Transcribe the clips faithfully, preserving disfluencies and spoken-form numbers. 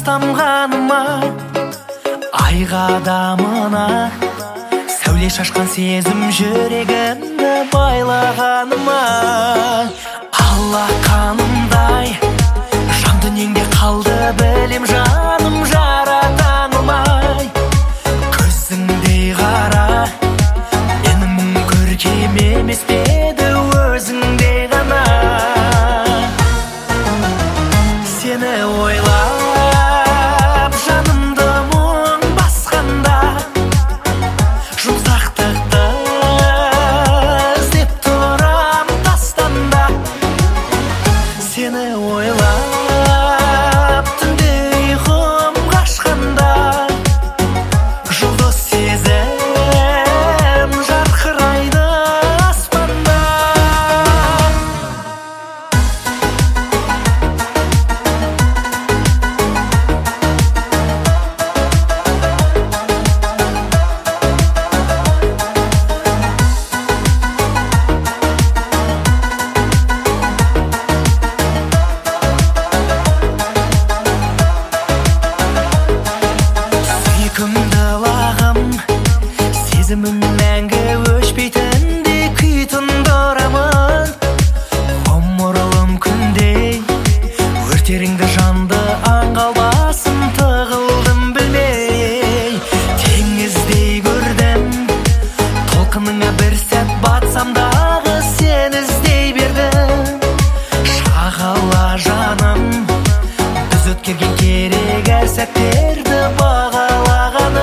тамғаныма, айға адамына сәуле шашқан сезім жүрегімді байлағаныма. Алақанымдай жан дүниеңде қалды білем, жаным жаратан алмай. Көзіңдей қара менің мұң көркем емес пе еді, өзіңдей ғана. Сені ойлап жанымды мұң басқанда, жұмсақтықты іздеп тұрам тастанда. Сені ойлап түнде ұйқым қашқанда, жұлдыз сезім жарқырайды аспанда. Сүйкімді лағым, сезімім мәңгі өшпейтіндей күй тұндырамын. Ғұмырым күндей өртеріңді жанды аңғалбасын, тығылдым білмей. Теңіздей көрдім толқыныңа бір сәт батсам дағы, сен іздей бердім. Шағала жаным, біз өткерген керек әр сәттерді бағалағаны.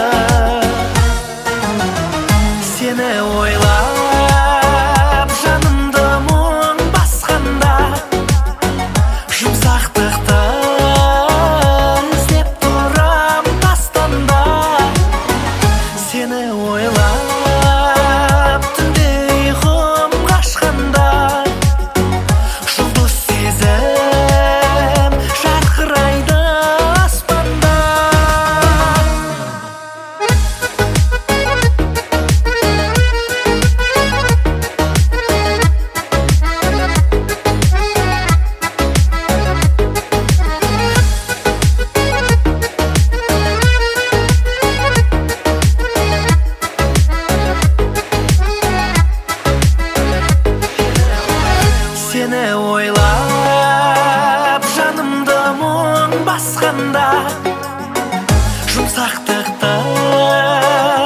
Сені ойлап жанымды мұң басқанда, жұмсақтықты іздеп тұрам тастанда. Сені ойлап түнде ұйқым қашқанда, жұлдыз сезім жарқырайды аспанда. Сені ойлап жанымды мұң басқанда, жұмсақтықты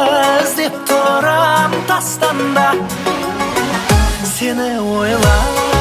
іздеп тұрам тастанда. Сені ойлап